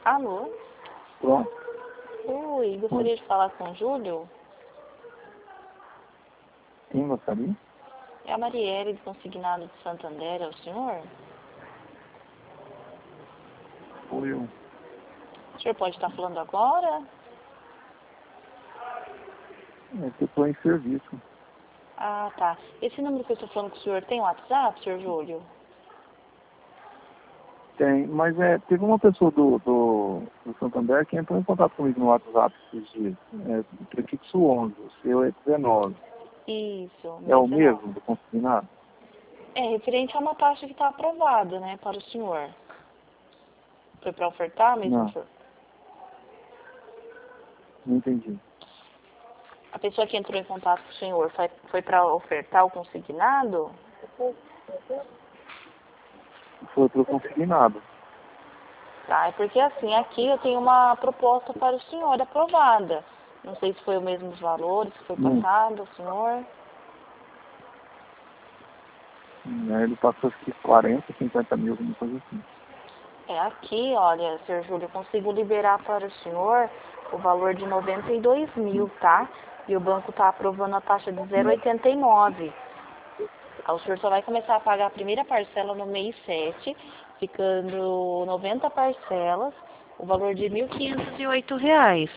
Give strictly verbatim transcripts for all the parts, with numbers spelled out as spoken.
Alô? Pronto. Oi, gostaria de falar com o Júlio? Quem gostaria? É a Marielle do Consignado de Santander, é o senhor? Oi, eu. O senhor pode estar falando agora? É que eu estou em serviço. Ah, tá. Esse número que eu estou falando com o senhor tem WhatsApp, senhor Júlio? Tem, mas é, teve uma pessoa do, do, do Santander que entrou em contato comigo no WhatsApp esses dias. É, prefixo onze, o seu é dezenove. Isso, É o dezenove. mesmo do consignado? É referente a uma taxa que está aprovada, né, para o senhor. Foi para ofertar mesmo, Não, senhor? não entendi. A pessoa que entrou em contato com o senhor foi, foi para ofertar o consignado? Foi para o consignado. Tá, é porque assim, aqui eu tenho uma proposta para o senhor aprovada. Não sei se foi o mesmo os valores que foi Hum. passado ao senhor. Hum, Ele passou acho que quarenta, cinquenta mil, alguma coisa assim. É aqui, olha, senhor Júlio, eu consigo liberar para o senhor o valor de noventa e dois mil, tá? E o banco está aprovando a taxa de zero vírgula oitenta e nove. Aí o senhor só vai começar a pagar a primeira parcela no mês sete, ficando noventa parcelas, o valor de mil quinhentos e oito reais.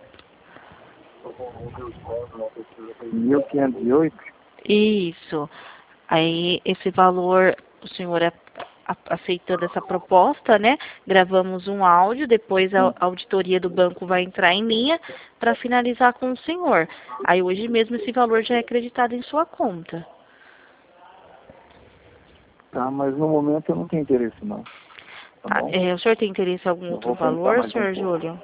mil quinhentos e oito? Isso. Aí, esse valor, o senhor a- a- aceitando essa proposta, né? Gravamos um áudio, depois a a auditoria do banco vai entrar em linha para finalizar com o senhor. Aí, hoje mesmo, esse valor já é acreditado em sua conta. Tá, mas no momento eu não tenho interesse não. Tá Tá? bom? É, o senhor tem interesse em algum Eu outro vou pensar valor, mais um senhor pouco. Júlio?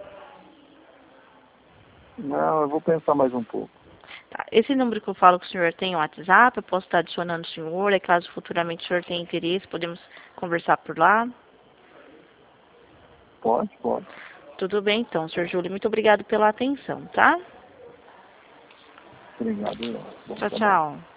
Não, eu vou pensar mais um pouco. Tá. Esse número que eu falo que o senhor tem o WhatsApp, eu posso estar adicionando o senhor, é caso futuramente o senhor tenha interesse, podemos conversar por lá. Pode, pode. Tudo bem, então, senhor Júlio. Muito obrigado pela atenção, tá? Obrigado. Bom Tchau, trabalho. tchau.